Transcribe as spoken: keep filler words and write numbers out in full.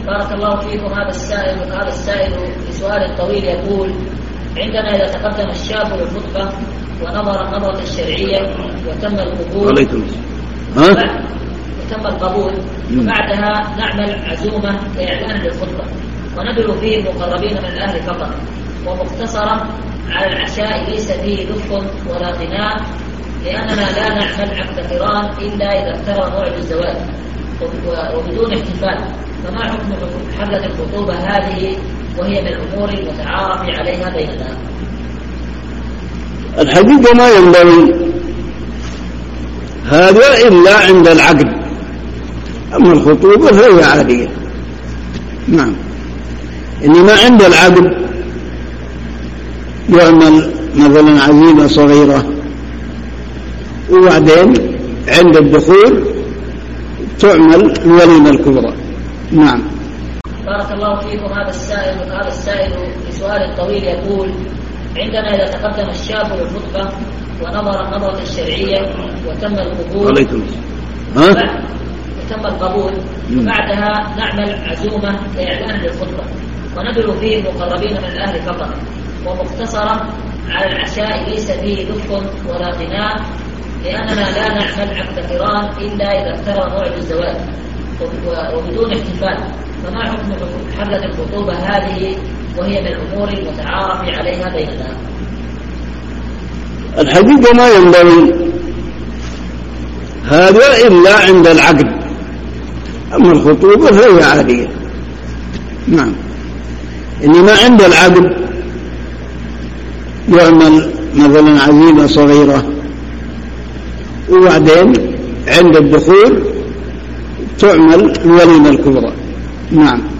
بارك الله فيكم. هذا السائل هذا السائل بسؤال طويل يقول: عندنا إذا تقدم الشاب للخطبة ونظر النظرة الشرعية وتم القبول وتم القبول وبعدها نعمل عزومة كإعلان للخطبة وندعو فيه المقربين من الأهل فقط، ومختصرا على العشاء ليس فيه دف ولا غناء، لأننا لا نعمل عقد قران إلا إذا اقترب موعد الزواج وبدون احتفال، فما حكم حفلة الخطوبة هذه وهي من الأمور المتعارف عليها بيننا؟ الحقيقة ما ينبغي هذا إلا عند العقد، أما الخطوبة فهي عادية. نعم، إنما عند العقد يعمل مثلا عزيمة صغيرة، وبعدين عند الدخول تعمل الوليمة الكبرى. نعم. بارك الله فيكم. هذا السائل هذا السائل بسؤال طويل يقول: عندنا إذا تقدم الشاب للخطبة ونظر النظرة الشرعية وتم القبول وتم القبول وبعدها نعمل عزومة كإعلان للخطبة وندعو فيه المقربين من الأهل فقط، ومختصرا على العشاء ليس فيه دف ولا غناء، لأننا لا نعمل عقد قران إلا إذا اقترب موعد الزواج وبدون احتفال، فما حكم حفلة الخطوبة هذه وهي من الأمور المتعارف عليها بيننا؟ الحقيقة ما ينبغي هذا إلا عند العقد، أما الخطوبة فهي عادية. نعم، إنما عند العقد يعمل مثلا عزيمة صغيرة، وبعدين عند الدخول تعمل الوليمة الكبرى. نعم.